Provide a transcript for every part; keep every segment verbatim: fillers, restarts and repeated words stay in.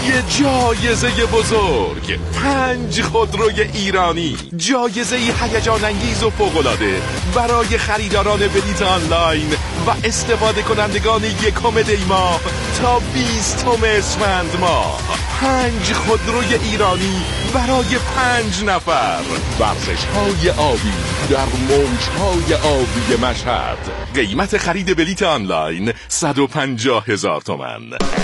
جایزه بزرگ، پنج خودروی ایرانی، جایزه هیجان انگیز و فوق‌العاده برای خریداران بلیط آنلاین و استفاده کنندگان یکم دی ماه تا بیستم اسفند ماه. پنج خودروی ایرانی برای پنج نفر. ورزش های آبی در موج های آبی مشهد. قیمت خرید بلیط آنلاین صد و پنجاه هزار تومان.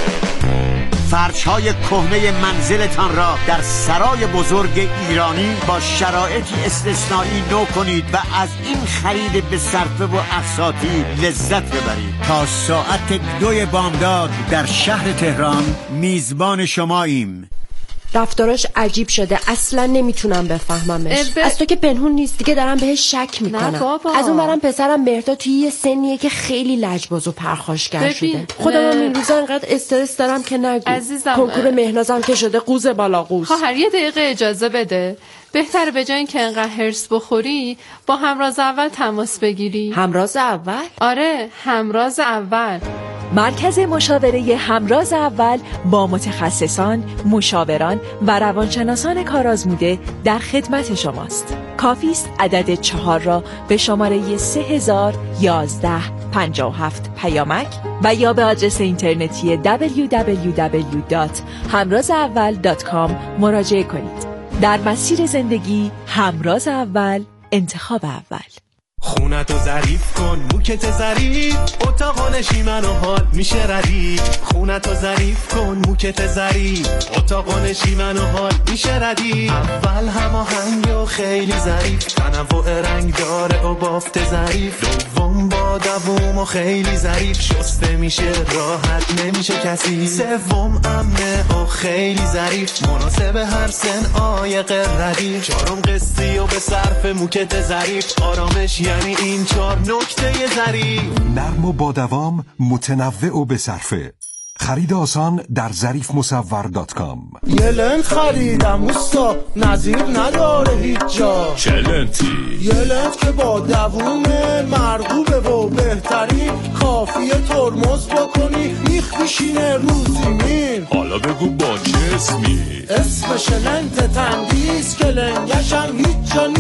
فرش‌های کهنه منزلتان را در سرای بزرگ ایرانی با شرایطی استثنایی نو کنید و از این خرید به صرفه و اقساطی لذت ببرید. تا ساعت دوی بامداد در شهر تهران میزبان شماییم. رفتاراش عجیب شده، اصلا نمیتونم بفهممش. ب... از تو که پنهون نیست دیگه، دارم بهش شک میکنم. از اون برم پسرم مهرداد توی یه سنیه که خیلی لجباز و پرخاشگر شده. خودم هم این روزا انقدر استرس دارم که نگو. عزیزم کنکور مهنازم که شده قوز بالا قوز. خواهر یه دقیقه اجازه بده. بهتره به جای اینکه انقدر هرس بخوری با همراز اول تماس بگیری. همراز اول؟ آره، همراز اول. مرکز مشاوره همراز اول با متخصصان، مشاوران و روانشناسان کارآزموده در خدمت شماست. کافی است عدد چهار را به شماره سه هزار یازده پنجاه و هفت پیامک و یا به آدرس اینترنتی دبلیو دبلیو دبلیو دات همراز اول دات کام مراجعه کنید. در مسیر زندگی همراز اول، انتخاب اول. خونتو ظریف کن، موکت ظریف، اتاق نشیمن و حال میشه ردیف. خونتو ظریف کن، موکت ظریف، اتاق نشیمن و حال میشه ردیف. اول هماهنگ و خیلی ظریف، تنوع رنگ داره و بافت ظریف. دوم با دوم و خیلی ظریف، شسته میشه راحت نمیشه کسی. سوم امنه و خیلی ظریف، مناسب هر سن عایق ردیف. چهارم قصی و به صرف موکت ظریف، آرامش یعنی این چهار نکته ظریف. نرم و با دوام، متنوع و به صرفه. خرید آسان در ظریف مصور دات کام. یه لنت خریدم اوستا، نظیر نداره هیچ جا. چه لنتی؟ یه لنت که با دوومه، مرغوبه و بهترین. کافیه ترمز بکنی میخ میشینه روزی مین. حالا بگو با چه اسمی؟ اسمش لنت تندیس که لنگشم هیچ جا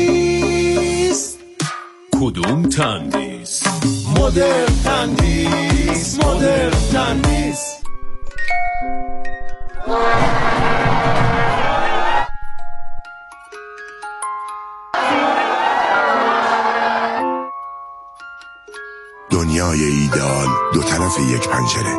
نیست. کدوم تندیس؟ مدر تندیس، مدر تندیس. دنیای ایدئال دو طرف یک پنجره.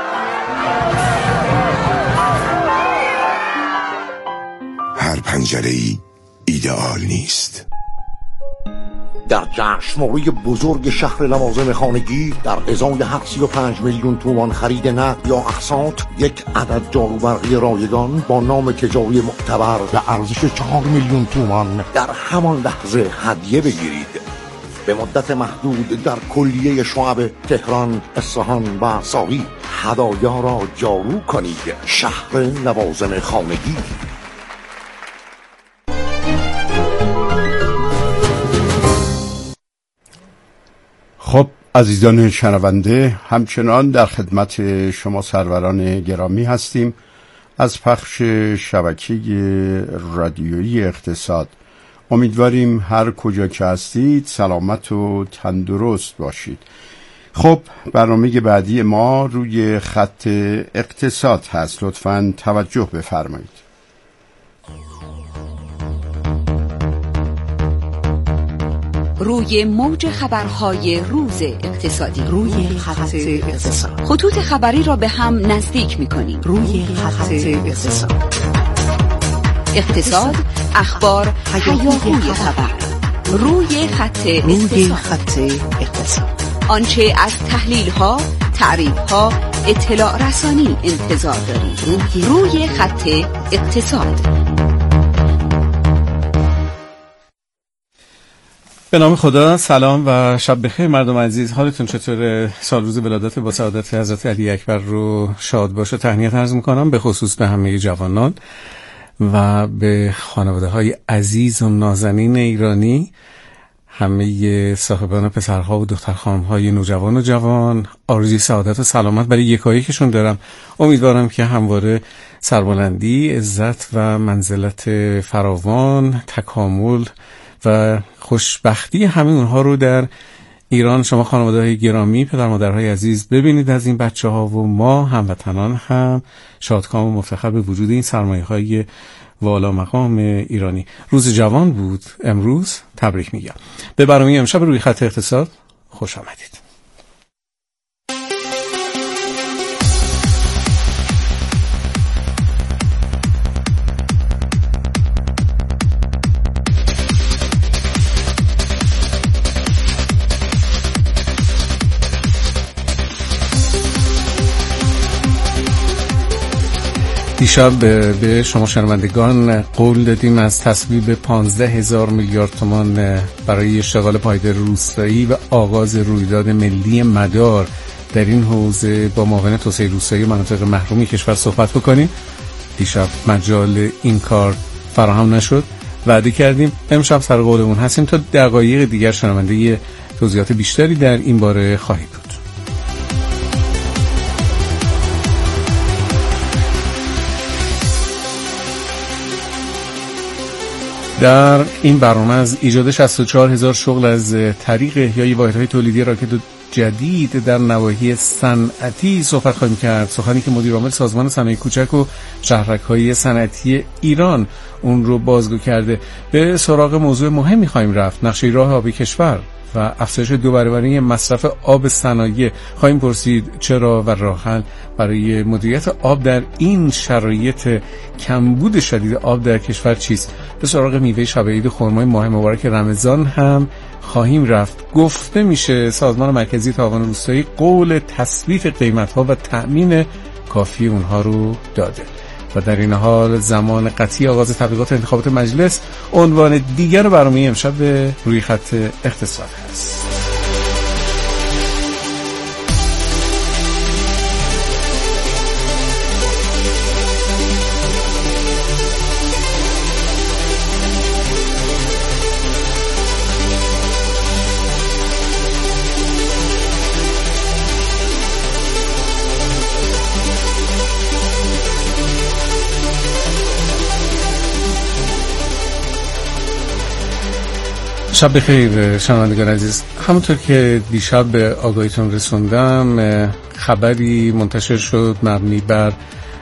هر پنجره ای ایدئال نیست. در جشنواره بزرگ شهر لوازم خانگی در ازای هر سی و پنج میلیون تومان خرید نقد یا اقساط، یک عدد جاروبرقی رایگان با نام تجاری معتبر به ارزش چهار میلیون تومان در همان لحظه هدیه بگیرید. به مدت محدود در کلیه شعب تهران، اصفهان و ساری هدایا را جارو کنید. شهر لوازم خانگی. خب عزیزان شنونده، همچنان در خدمت شما سروران گرامی هستیم از پخش شبکه رادیویی اقتصاد. امیدواریم هر کجا که هستید سلامت و تندرست باشید. خب برنامه بعدی ما روی خط اقتصاد هست، لطفاً توجه بفرمایید. روی موج خبرهای روز اقتصادی، روی خط اقتصاد، خطوط خبری را به هم نزدیک می‌کنیم. روی خط اقتصاد، اقتصاد، اخبار، هیاهوی خبر. روی خط روی خط اقتصاد، آنچه از تحلیل‌ها، تعریف‌ها، اطلاع رسانی انتظار داریم. روی, روی خط اقتصاد. به نام خدا، سلام و شب بخیر مردم عزیز. حالتون چطوره؟ سال روز ولادت با سعادت حضرت علی اکبر رو شاد باشه تهنیت عرض میکنم، به خصوص به همه جوانان و به خانواده های عزیز و نازنین ایرانی، همه صاحبان پسرها و دخترخانم‌های نوجوان و جوان. آرزوی سعادت و سلامت برای یکایکشون دارم. امیدوارم که همواره سربلندی، عزت و منزلت فراوان، تکامل و خوشبختی همه اونها رو در ایران شما خانواده‌های گرامی، پدر مادرهای عزیز ببینید از این بچه‌ها و ما هموطنان هم شادکام و مفتخر به وجود این سرمایه‌های والا مقام ایرانی. روز جوان بود امروز، تبریک میگم. به برنامه امشب روی خط اقتصاد خوش آمدید. دیشب به شما شنوندگان قول دادیم از تصویب پانزده هزار میلیارد تومان برای اشتغال پایدار روستایی و آغاز رویداد ملی مدار در این حوزه با معاون توسعه روستایی مناطق محرومی کشور صحبت بکنیم. دیشب مجال این کار فراهم نشد. وعده کردیم امشب سر قولمون هستیم تا دقایق دیگر شنونده توضیحات بیشتری در این باره خواهید بود. در این برنامه از ایجاد شصت و چهار هزار شغل از طریق احیای واحدهای تولیدی راکت جدید در نواحی صنعتی صحبت خواهیم کرد. سخنی که مدیر عامل سازمان صنایع کوچک و شهرک‌های صنعتی ایران اون رو بازگو کرده. به سراغ موضوع مهمی خواهیم رفت، نقشه راه آبی کشور و افزایش دو برابری مصرف آب صنایع. خواهیم پرسید چرا و راه حل برای مدیریت آب در این شرایط کمبود شدید آب در کشور چیست. به سراغ میوه شب عید خرمای ماه مبارک رمضان هم خواهیم رفت. گفته میشه سازمان مرکزی تعاون روستایی قول تثبیت قیمت‌ها و تأمین کافی اونها رو داده. و در این حال زمان قطعی آغاز تبلیغات انتخابات مجلس عنوان دیگر برنامه امشب روی خط اقتصاد است. شب بخیر شنوندگان عزیز. همونطور که دیشب به آگاهیتون رسوندم، خبری منتشر شد مبنی بر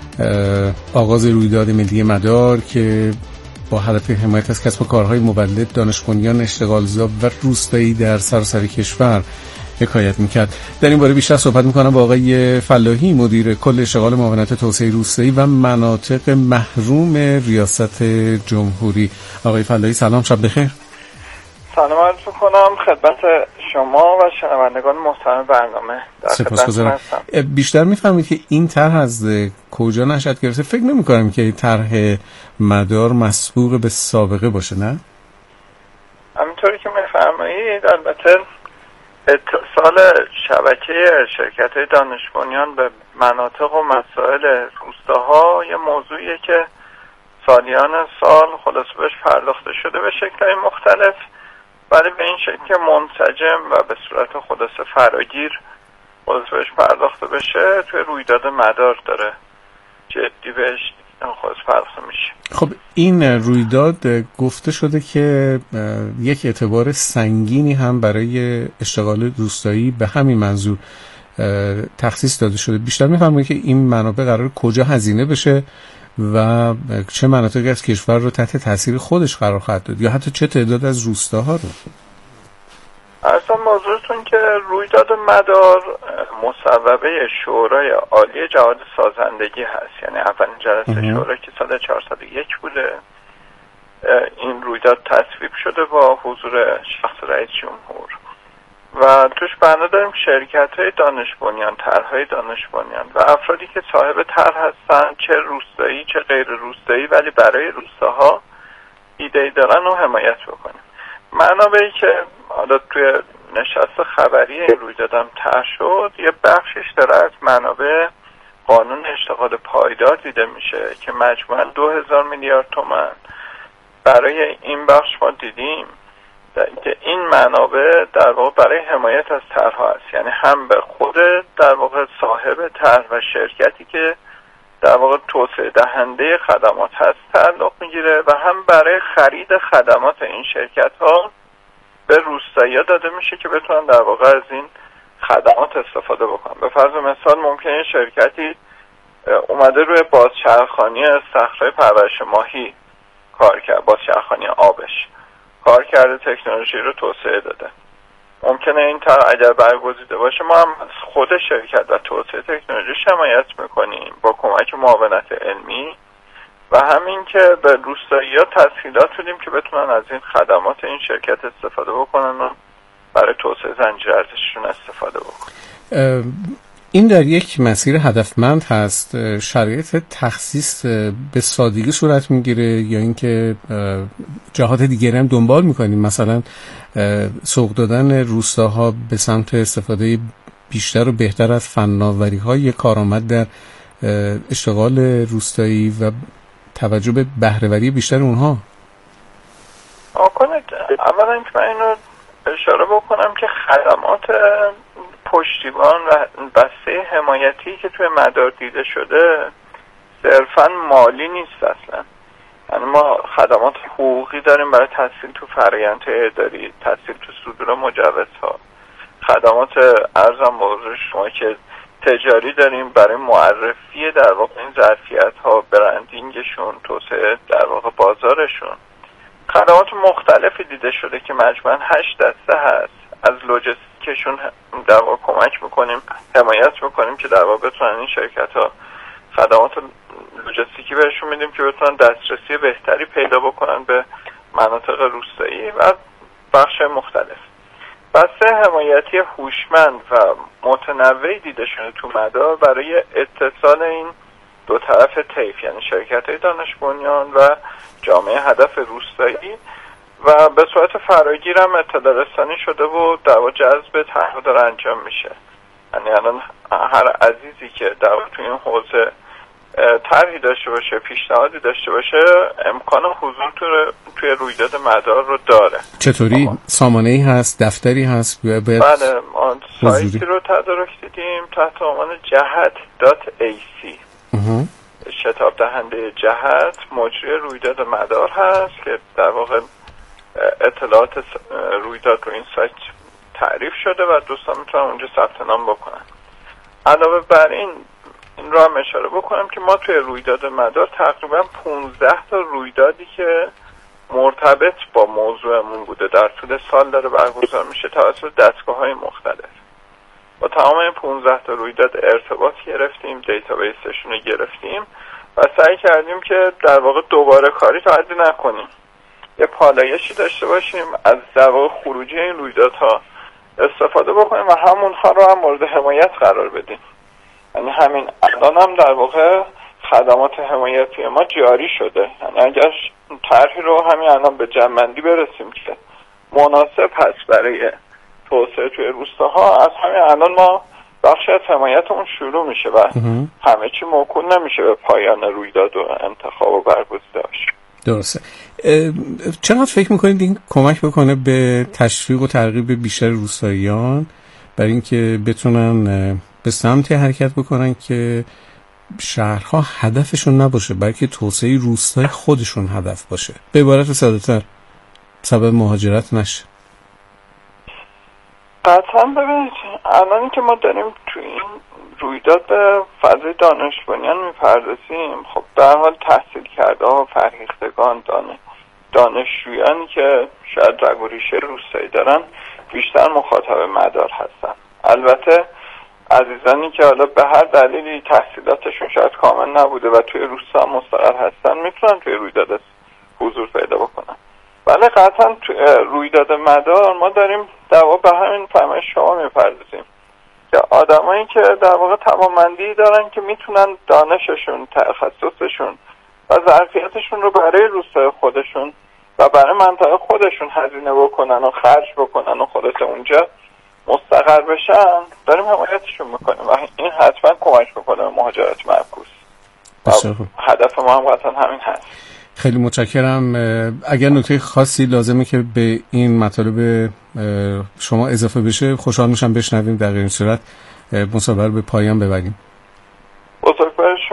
آغاز رویداد ملی مدار که با هدف حمایت از کسب و کارهای مولد، دانش بنیان، اشتغالزا و روستایی در سراسر کشور حکایت میکرد. در این باره بیشتر صحبت میکنم با آقای فلاحی، مدیر کل اشتغال معاونت توسعه روستایی و مناطق محروم ریاست جمهوری. آقای فلاحی سلام، شب بخیر. سلام عرض می‌کنم خدمت شما و شنوندگان محترم برنامه. سپاسگزارم. بیشتر می‌فهمید که این طرح از کجا نشأت گرفته؟ فکر نمی‌کنم که طرح مدار مسبوق به سابقه باشه، نه؟ همینطوری که می‌فرمایید، البته اتصال شبکه شرکت‌های دانش بنیان به مناطق و مسائل روستاها یه موضوعیه که سالیان سال خلاصه بهش پرداخته شده به شکل‌های مختلف، ولی به این شکل که منسجم و به صورت خلاصه فراگیر خلاصه بهش پرداخته بشه توی رویداد مدار داره جدی بهش خلاصه پرداخته میشه. خب این رویداد گفته شده که یک اعتبار سنگینی هم برای اشتغال روستایی به همین منظور تخصیص داده شده. بیشتر می‌فهمید که این منابع قرار کجا هزینه بشه و چه مناطقی از کشور رو تحت تاثیر خودش قرار خواهد داد یا حتی چه تعداد از روستاها رو؟ اصلا موضوعتون که رویداد مدار مصوبه شورای عالی جهاد سازندگی هست، یعنی اولین جلسه شورا که سال چهارصد و یک بوده. این رویداد تصویب شده با حضور شخص رئیس جمهور و توش بنا داریم شرکت‌های دانش بنیان، طرح‌های دانش بنیان و افرادی که صاحب طرح هستن، چه روستایی چه غیر روستایی، ولی برای روستاها ایده‌ای دارن و حمایت بکنیم. منابعی که حالا توی نشست خبری رویدادم طرح شد، یه بخشش داره از منابع قانون اشتغال پایدار دیده میشه که مجموعاً دو هزار میلیارد تومان. برای این بخش ما دیدیم که این منابع در واقع برای حمایت از طرح‌ها است، یعنی هم به خود در واقع صاحب طرح و شرکتی که در واقع توسعه دهنده خدمات هست تعلق میگیره و هم برای خرید خدمات این شرکت ها به روستایی‌ها داده میشه که بتونن در واقع از این خدمات استفاده بکنن. به فرض مثال ممکنه شرکتی اومده روی بازچرخانی صخره پرورش ماهی کار کرد، بازچرخانی آبش کار کرده، تکنولوژی رو توسعه داده. ممکنه این تا اگر برگزیده باشه ما هم خود شرکت و توسعه تکنولوژی حمایت میکنیم با کمک معاونت علمی و همین که به روستایی‌ها تسهیلات بدیم که بتونن از این خدمات این شرکت استفاده بکنن و برای توسعه زنجیره ارزششون استفاده بکنن. این در یک مسیر هدفمند هست. شرایط تخصیص به سادگی صورت میگیره یا اینکه جهات دیگری هم دنبال میکنیم، مثلا سوق دادن روستاها به سمت استفاده بیشتر و بهتر از فناوری‌های کارآمد در اشتغال روستایی و توجه به بهره‌وری بیشتر اونها؟ آکنه اولا که من اینو اشاره بکنم که خدمات پشتیبان و بسته حمایتی که توی مدار دیده شده صرفا مالی نیست اصلا. یعنی ما خدمات حقوقی داریم برای تحصیل تو فرآیندهای اداری، تحصیل تو صدور مجوزها، خدمات ارزم به حضور شما که تجاری داریم برای معرفی در واقع این ظرفیت‌ها، برندینگشون، توسعه در واقع بازارشون. خدمات مختلفی دیده شده که مجموعاً هشت دسته هست. از لوجستیکشون در واقع کمک میکنیم، حمایت میکنیم که در واقع بتونن این شرکت‌ها خدمات لوجستیکی بهشون میدیم که بتونن دسترسی بهتری پیدا بکنن به مناطق روستایی و بخش مختلف. بسته حمایتی هوشمند و متنوعی دیده شده تو مدار برای اتصال این دو طرف طیف، یعنی شرکت‌های دانش بنیان و جامعه هدف روستایی و به صورت فراگیر هم اطلاع رسانی شده و در واقع جذب طرح داره انجام میشه. یعنی الان هر عزیزی که در واقع توی این حوزه طرحی داشته باشه، پیشنهادی داشته باشه، امکان حضور توی رویداد مدار رو داره. چطوری؟ سامانه‌ای هست، دفتری هست؟ باید بله، ما سایتی رو تدارک دیدیم تحت عنوان جهت دات ای سی. شتاب دهنده جهت مجری رویداد مدار هست که در واقع اطلاعات رویداد رو این سایت تعریف شده و دوستان میتونن اونجا ثبت نام بکنن. علاوه بر این این رو هم اشاره بکنم که ما توی رویداد مدار تقریبا پانزده تا رویدادی که مرتبط با موضوعمون بوده در طول سال داره برگزار میشه توسط دستگاه‌های مختلف. با تمام این پانزده تا رویداد ارتباط گرفتیم، دیتابیسشون رو گرفتیم و سعی کردیم که در واقع دوباره کاری تعدی نکنیم. یه پالایشی داشته باشیم، از در واقع خروجی این رویدادها استفاده بکنیم و همونها رو هم مورد حمایت قرار بدیم. یعنی همین الان هم در واقع خدمات حمایتی ما جاری شده. یعنی اگر طرحی رو همین الان به جمع‌بندی برسیم که مناسب هست برای توسعه توی روستاها، از همین الان ما بخش از حمایتمون شروع میشه و همه چی موکول نمیشه به پایان رویداد و انتخاب و برگزیده باشه. درسته. چقدر فکر میکنید این کمک بکنه به تشویق و ترغیب بیشتر روستاییان برای اینکه بتونن به سمتی حرکت بکنن که شهرها هدفشون نباشه بلکه توسعه روستای خودشون هدف باشه، به عبارت ساده‌تر سبب مهاجرت نشه؟ قطعا ببینید الانی که ما داریم تو این رویداد به فضای دانش بنیان میپردازیم، خب به هر حال تحصیل کرده ها و فرهیختگان دانه دانشجویانی که شاید رگ و ریشه روستایی دارن بیشتر مخاطب مدار هستن. البته عزیزانی که حالا به هر دلیلی تحصیلاتشون شاید کامل نبوده و توی روستا مستقر هستن میتونن توی رویداد حضور پیدا بکنن. ولی قطعا توی رویداد مدار ما داریم در واقع به همین فرمایش شما میپردازیم که آدمایی که در واقع توانمندی دارن که میتونن دانششون، تخصصشون و ظرفیتشون رو برای روستای خودشون و برای منطقه خودشون هزینه بکنن و خرج بکنن و خودش اونجا مستقر بشن، داریم حمایتشون میکنیم و این حتما کمک میکنه به مهاجرت معکوس. هدف ما هم قطعا همین هست. خیلی متشکرم. اگر نکته خاصی لازمه که به این مطالب شما اضافه بشه خوشحال میشم بشنویم. در این صورت مصاحبه رو به پایان ببریم. بزرگوار شما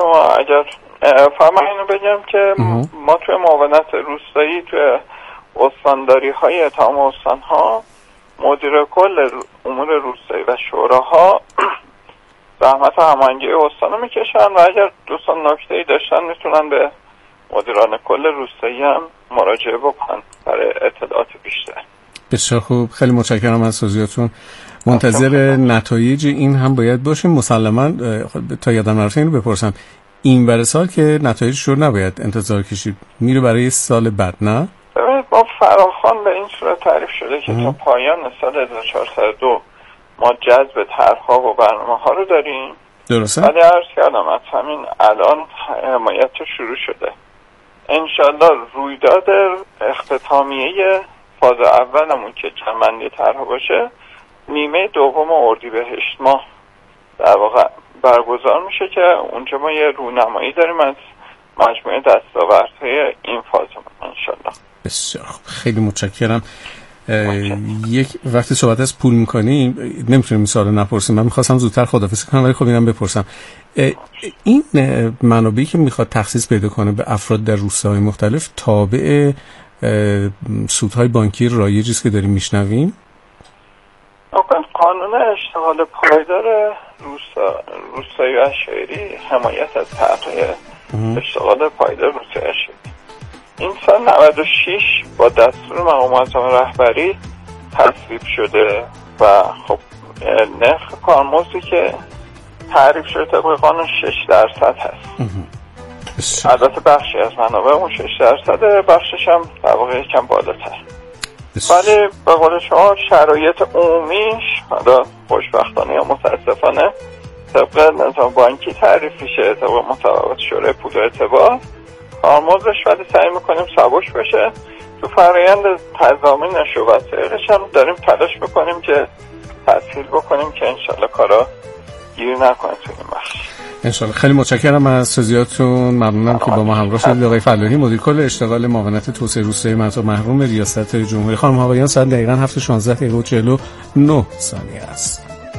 شما. اگر فهم اینو بگم که ما توی معاونت روستایی توی استانداری های تمام استان ها مدیر کل امور روستایی و شوراها زحمت هماهنگی استان رو میکشن و اگر دوستان نکته‌ای داشتن میتونن به مدیران کل روستایی هم مراجعه بکنن برای اطلاعات بیشتر. بسیار خوب، خیلی متشکرم از توضیحاتون. منتظر نتایج این هم باید باشیم. مسلما تا یادم نرفته اینو بپرسم، این برای سال که نتایج رو نباید انتظار کشید، میره برای سال بعد نه؟ ببینید با فراخوان به این صورت تعریف شده که تا پایان سال هزار و چهارصد و دو ما جذب طرح‌ها و برنامه‌ها رو داریم. درسته؟ ولی عرض کردم از همین الان حمایت شروع شده. انشالله رویداد اختتامیه فاز اولمون که جمع‌بندی طرح‌ها باشه نیمه دوم اردیبهشت ماه در واقع برگزار میشه که اونجا ما یه رونمایی داریم از مجموعه دستاوردهای این فازمون انشالله. بسیار خیلی متشکرم. یک وقتی صحبت از پول میکنیم نمیتونیم این سوالو نپرسیم. من میخواستم زودتر خداحافظی کنم ولی خب اینم بپرسم. این منابعی که میخواد تخصیص پیدا کنه به افراد در روستاهای مختلف تابع سودهای بانکی رایجی است که داریم میشنویم؟ قانون اشتغال پایدار روستا روستایی و شهری حمایت از طرح‌های اشتغال پایدار روستایی و شهری این سال نود و شش با دستور مقام معظم رهبری تصویب شده و خب نرخ کارمزدی که تعریف شده طبق قانون شش درصد هست. البته بخشی از منابع اون شش درصده، بخشش هم در واقع یکم بالاتر. ولی به قول شما شرایط عمومیش حالا خوشبختانه یا متاسفانه طبق نظام بانکی تعریف میشه، طبق مطابقات شورای پول و اعتبار کارمزدش، ولی سعی میکنیم سبک بشه. تو فرآیند تضامینش و وسایلش هم داریم تلاش میکنیم که تسهیل بکنیم که انشالله کارا گیر نکنه تو این بخش. انشالله. خیلی متشکرم از توضیحاتتون. ممنونم که با ما همراه شدید. آقای فلاحی، مدیر کل اشتغال معاونت توسعه روستایی مناطق محروم ریاست جمهوری. خانم ها آقایان، ساعت دقیقاً هفت و شانزده دقیقه و چهل و نه ثانیه است.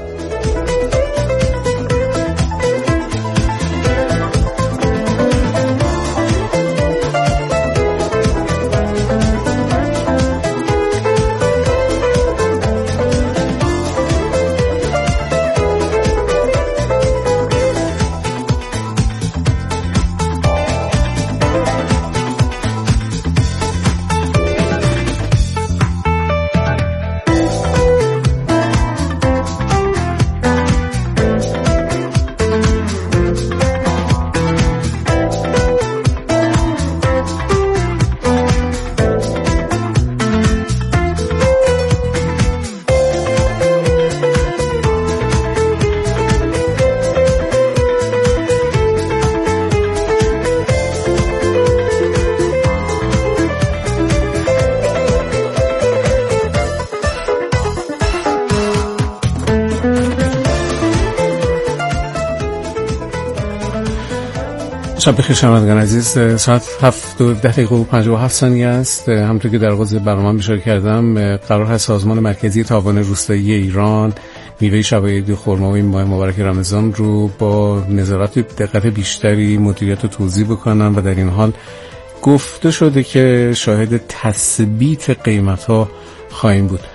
شب بخیر شنوندگان عزیز. ساعت هفت و ده دقیقه و پنجاه و هفت ثانیه است. همونطور که در آغاز برنامه اشاره کردم قرار هست سازمان مرکزی تعاون روستایی ایران میوه شبایدی خرما و این ماه مبارک رمضان رو با نظارت دقت بیشتری مدیریت و توزیع بکنن و در این حال گفته شده که شاهد تثبیت قیمت ها خواهیم بود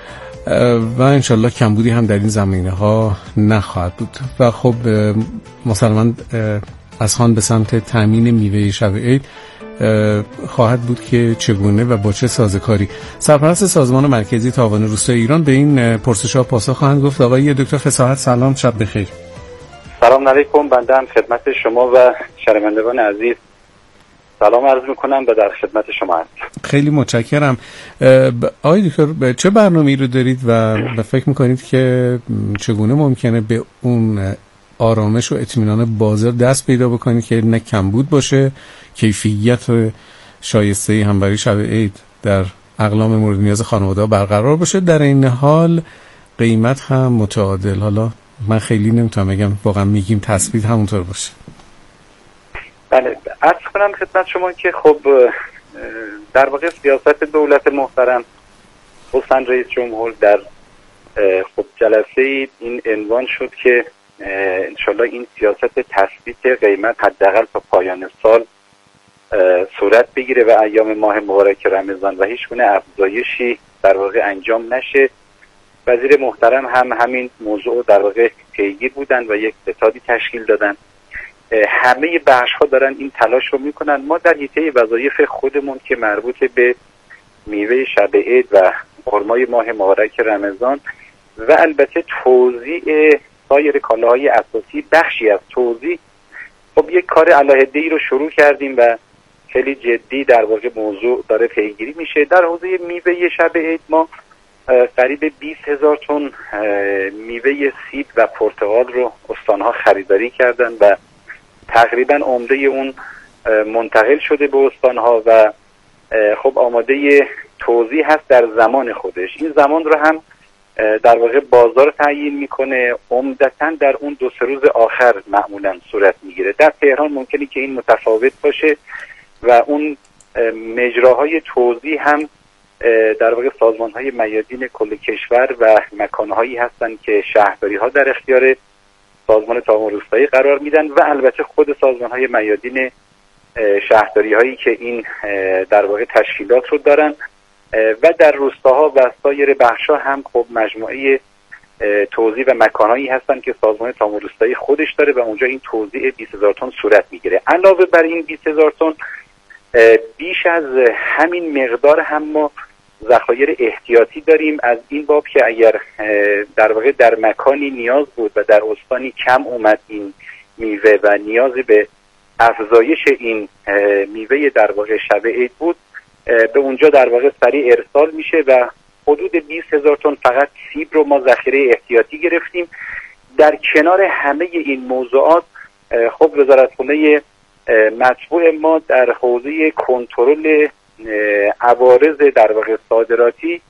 و انشالله کمبودی هم در این زمینه ها نخواهد بود و خب مسلماً از خان به سمت تامین میوه شب عید خواهد بود که چگونه و با چه سازوکاری. سرپرست سازمان مرکزی تعاون روستایی ایران به این پرسش‌ها پاسخ خواهند گفت. آقای دکتر فصاحت سلام، شب بخیر. سلام علیکم، بنده هم خدمت شما و شنوندگان عزیز سلام عرض میکنم و در خدمت شما هستم. خیلی متشکرم. آقای دکتر چه برنامه‌ای رو دارید و فکر میکنید که چگونه ممکنه به اون آرامش و اطمینان بازار دست پیدا بکنید که نه کمبود باشه، کیفیت شایسته هم برای شب عید در اقلام مورد نیاز خانواده‌ها برقرار باشه، در این حال قیمت هم متعادل؟ حالا من خیلی نمیتونم بگم، واقعا میگیم تثبیت همونطور باشه. بله، عرض کنم خدمت شما که خب در واقع سیاست دولت محترم حسن رئیس جمهور در خب جلسه این عنوان شد که انشالله این سیاست تثبیت قیمت حداقل تا پایان سال صورت بگیره و ایام ماه مبارک رمضان و هیچ گونه افزایشی در واقع انجام نشه. وزیر محترم هم همین موضوع در واقع پیگیر بودن و یک ستادی تشکیل دادن. همه بخش ها دارن این تلاش رو میکنن. ما در حیطه وظایف خودمون که مربوط به میوه شب عید و خرمای ماه مبارک رمضان و البته توزیع سایر کالاهای اساسی، بخشی از توزیع، خب یک کار علاهده‌ای رو شروع کردیم و خیلی جدی در واقع موضوع داره پیگیری میشه. در حوزه میوه شب عید ما قریب بیست هزار تن میوه سیب و پرتقال رو استانها خریداری کردن و تقریبا عمده اون منتقل شده به استانها و خب آماده توزیع هست در زمان خودش. این زمان رو هم در واقع بازار تعیین میکنه، عمدتاً در اون دو سه روز آخر معمولا صورت میگیره. در تهران ممکنه که این متفاوت باشه و اون مجراهای توزیع هم در واقع سازمان‌های میادین کل کشور و مکانهایی هستند که شهرداری‌ها در اختیار سازمان تعاون روستایی قرار میدن و البته خود سازمان‌های میادین شهرداری‌هایی که این در واقع تشکیلات رو دارن و در روستاها و سایر بخش‌ها هم خب مجموعه توزیع و مکانهایی هستن که سازمان تعاون روستایی خودش داره و اونجا این توزیع بیست هزار تن صورت میگیره. علاوه بر این بیست هزار تن بیش از همین مقدار هم ما ذخایر احتیاطی داریم، از این باب که اگر در واقع در مکانی نیاز بود و در استانی کم اومد این میوه و نیازی به افزایش این میوه در واقع شب عید بود، به اونجا در واقع سریع ارسال میشه و حدود بیست هزار تن فقط سیب رو ما ذخیره احتیاطی گرفتیم. در کنار همه این موضوعات خب وزارتخونه مطبوع ما در حوزه کنترل عوارض در واقع صادراتی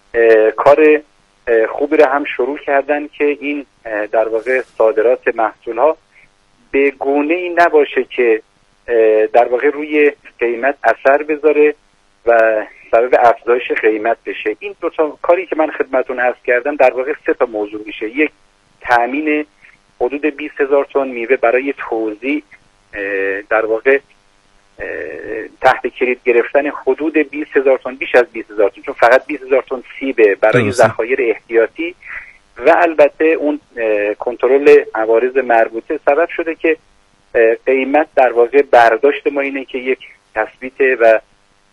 کار خوبی را هم شروع کردن که این در واقع صادرات محصولها به گونه‌ای نباشه که در واقع روی قیمت اثر بذاره و سبب افزایش قیمت بشه. این دو تا کاری که من خدمتتون عرض کردم در واقع سه تا موضوع میشه. یک، تامین حدود بیست هزار تن میوه برای توزیع، در واقع تحت کلید گرفتن حدود بیست هزار تن، بیش از بیست هزار تن، چون فقط بیست هزار تن سیبه برای ذخایر احتیاطی و البته اون کنترل عوارض مربوطه سبب شده که قیمت در واقع برداشت ما اینه که یک تثبیت و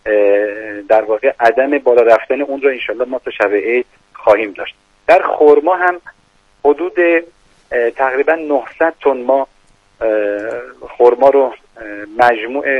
در واقع عدم بالا رفتن اون رو انشالله ما تا شب عید خواهیم داشت. در خرما هم حدود تقریبا نهصد تن ما خرما رو مجموع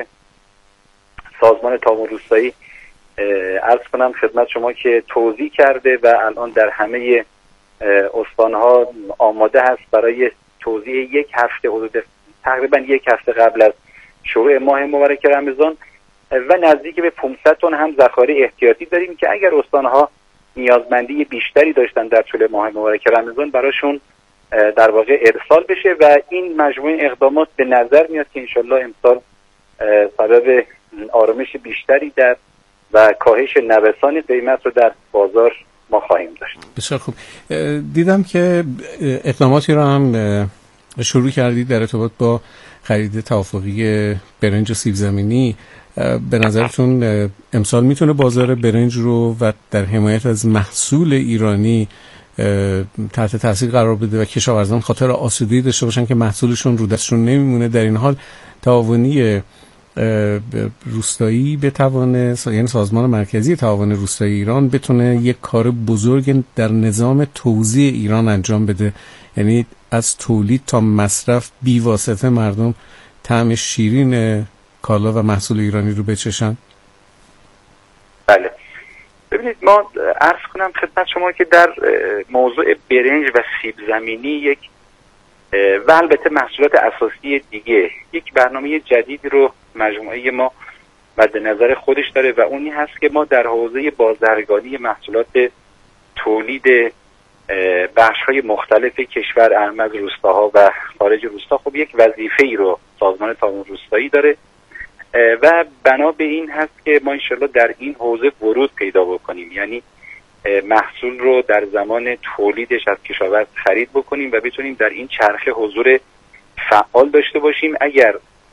سازمان تعاون روستایی عرض کنم خدمت شما که توزیع کرده و الان در همه استانها آماده هست برای توزیع یک هفته، حدود تقریبا یک هفته قبل از شروع ماه مبارک رمضان و نزدیک به پانصد تن هم ذخایر احتیاطی داریم که اگر استانها نیازمندی بیشتری داشتن در طول ماه مبارک رمضان براشون در واقع ارسال بشه و این مجموعه اقدامات به نظر میاد که انشالله امسال سبب آرامش بیشتری در و کاهش نوسان قیمت رو در بازار ما خواهیم داشت. بسیار خوب. دیدم که اقداماتی رو هم شروع کردید در ارتباط با خرید توافقی برنج و سیب زمینی. به نظرتون امسال میتونه بازار برنج رو و در حمایت از محصول ایرانی تحت تاثیر قرار بده و کشاورزان خاطر آسودگی داشته باشن که محصولشون رو دستشون نمیمونه؟ در این حال تعاونی روستایی بتونه، یعنی سازمان مرکزی تعاون روستایی ایران بتونه یک کار بزرگ در نظام توزیع ایران انجام بده، یعنی از تولید تا مصرف بی واسطه مردم طعم شیرین کالا و محصول ایرانی رو بچشن. بله، ببینید ما عرض کنم خدمت شما که در موضوع برنج و سیب زمینی یک و البته محصولات اساسی دیگه یک برنامه جدیدی رو مجموعه ما مد نظر خودش داره و اونی هست که ما در حوزه بازرگانی محصولات تولید بخش‌های مختلف کشور، از روستاها و خارج روستا، خب یک وظیفه‌ای رو سازمان تعاون روستایی داره و بنا به این هست که ما انشالله در این حوزه ورود پیدا بکنیم. یعنی محصول رو در زمان تولیدش از کشاورز خرید بکنیم و بتونیم در این چرخه حضور فعال داشته باشیم. اگر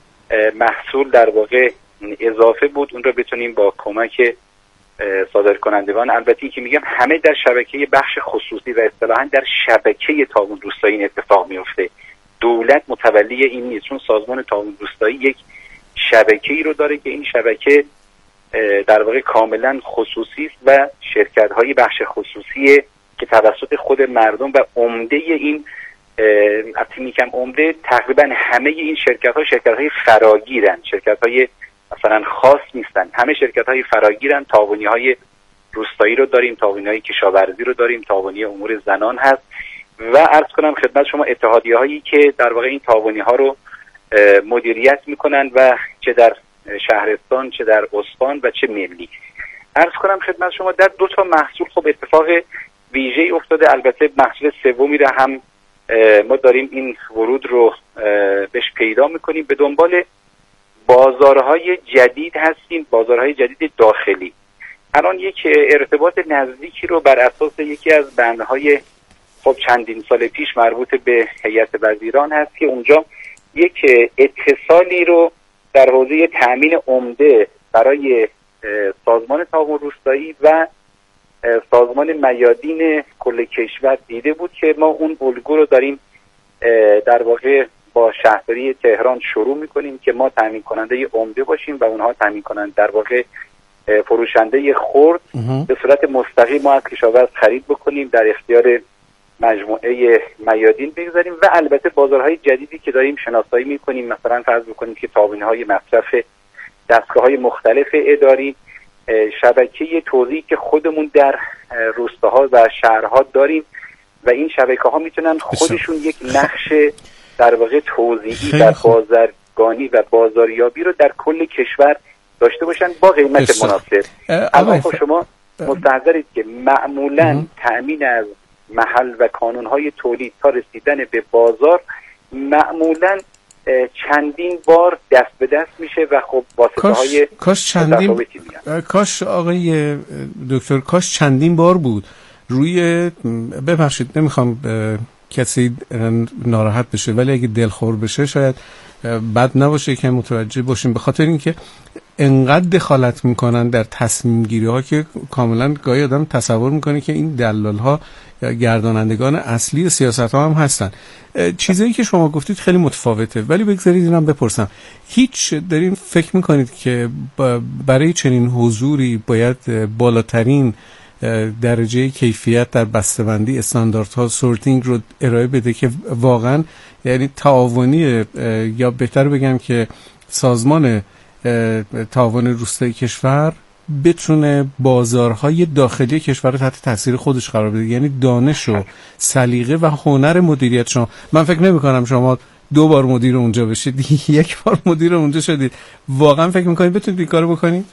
محصول در واقع اضافه بود اون رو بتونیم با کمک صادرکنندگان، البته این که میگم همه در شبکه بخش خصوصی و اصطلاحاً در شبکه تعاون روستایی این اتفاق میفته. دولت متولی این نیست، چون سازمان تعاون روستایی یک شبکه‌ای رو داره که این شبکه در واقع کاملا خصوصی است و شرکت‌های بخش خصوصی که توسط خود مردم و عمده این البته میگم عمده تقریبا همه این شرکت‌ها شرکت‌های فراگیرن، شرکت‌های مثلا خاص نیستن، همه شرکت‌های فراگیرن. تعاونی‌های روستایی رو داریم، تعاونی‌های کشاورزی رو داریم، تعاونی امور زنان هست و عرض کنم خدمت شما اتحادیه‌هایی که در واقع این تعاونی‌ها رو مدیریت میکنن و چه در شهرستان چه در استان و چه ملی. عرض کنم خدمت شما در دو تا محصول خب اتفاق ویژه‌ای افتاده. البته محصول سومی رو هم ما داریم این ورود رو بهش پیدا میکنیم. به دنبال بازارهای جدید هستیم، بازارهای جدید داخلی. الان یک ارتباط نزدیکی رو بر اساس یکی از بندهای خب چندین سال پیش مربوط به هیئت وزیران هست که اونجا یک اتصالی رو در حوزه تأمین عمده برای سازمان تعاون روستایی و سازمان میادین کل کشور دیده بود که ما اون الگو رو داریم در واقع با شهرداری تهران شروع میکنیم که ما تامین کننده عمده باشیم و اونها تامین کننده در واقع فروشنده خرد به صورت مستقیم ما از کشاورز خرید بکنیم، در اختیار مجموعه میادین بگذاریم و البته بازارهای جدیدی که داریم شناسایی میکنیم. مثلا فرض بکنیم که تعاونی‌های مصرف دستگاه‌های مختلف اداری، شبکه توزیعی که خودمون در روستاها و شهرها داریم و این شبکه‌ها میتونن خودشون یک نقش در واقع توزیعی و بازرگانی و بازاریابی رو در کل کشور داشته باشن با قیمت مناسب. اما خب شما مستحضرید که معمولاً تأمین از محل و کانونهای تولید تا رسیدن به بازار معمولاً چندین بار دست به دست میشه و خب واسطه های کاش چندین کاش آقای دکتر کاش چندین بار بود روی ببخشید نمیخوام کسی ناراحت بشه ولی اگه دلخور بشه شاید بد نباشه که متوجه باشیم، به خاطر اینکه انقدر دخالت میکنن در تصمیم گیری ها که کاملا گاهی آدم تصور میکنه که این دلال ها گردانندگان اصلی سیاست ها هم هستن. چیزایی که شما گفتید خیلی متفاوته، ولی بگذارید اینم بپرسم، هیچ دارین فکر میکنید که برای چنین حضوری باید بالاترین درجه کیفیت در بسته‌بندی استانداردها سورتینگ رو ارائه بده که واقعا یعنی تعاونی یا بهتر بگم که سازمان تعاون روستایی کشور بتونه بازارهای داخلی کشور رو تحت تاثیر خودش قرار بده، یعنی دانش و سلیقه و هنر مدیریت شما. من فکر نمی کنم شما دو بار مدیر اونجا بشید، یک بار مدیر اونجا شدید. واقعا فکر میکنید بتونید این کارو بکنید؟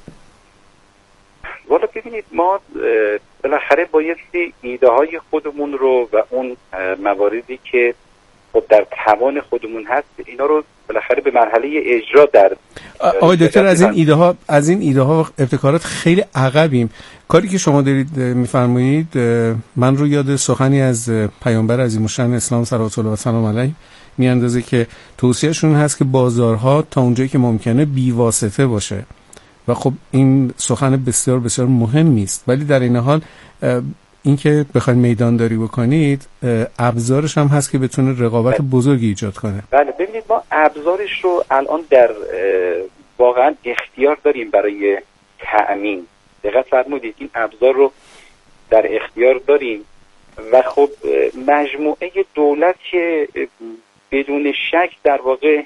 والا ببینید ما بالاخره بایستی ایده های خودمون رو و اون مواردی که خب در توان خودمون هست اینا رو بالاخره به مرحله اجرا در آقای دکتر از این ایده ها از این ایده ها ابتکارات خیلی عقبیم. کاری که شما دارید میفرمایید من رو یاد سخنی از پیامبر عظیم‌الشأن اسلام صلوات الله و سلام علیه میاندازه که توصیهشون هست که بازارها تا اونجایی که ممکنه بی واسطه باشه و خب این سخن بسیار بسیار مهمی است، ولی در این حال اینکه بخواید میدانداری بکنید ابزارش هم هست که بتونه رقابت بله. بزرگی ایجاد کنه. بله ببینید ما ابزارش رو الان در واقعا اختیار داریم برای تأمین. دقت فرمودید این ابزار رو در اختیار داریم و خب مجموعه دولت که بدون شک در واقع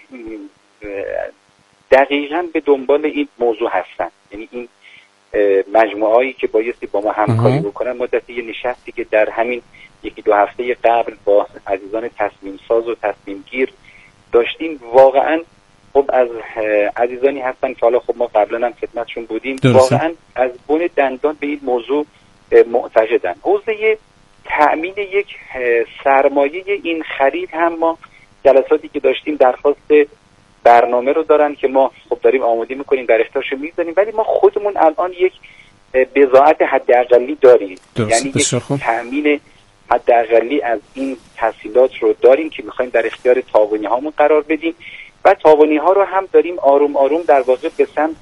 دقیقاً به دنبال این موضوع هستن، یعنی این مجموعه‌ای که بایستی با ما همکاری بکنن. مدتی یه نشستی که در همین یکی دو هفته قبل با عزیزان تصمیم ساز و تصمیم گیر داشتیم، واقعاً خب از عزیزانی هستن که حالا خب ما قبلا هم خدمتشون بودیم، درسته. واقعاً از بن دندان به این موضوع معتقدن. حوزه تأمین یک سرمایه این خرید هم ما جلساتی که داشتیم درخواست برنامه رو دارن که ما خب داریم آماده میکنیم در اختیارشون میذاریم، ولی ما خودمون الان یک بضاعت حداقلی داریم، درست. یعنی یک تأمین حداقلی از این تحصیلات رو داریم که میخوایم در اختیار تاوانی هامون قرار بدیم و تاوانی ها رو هم داریم آروم آروم در واقع به سمت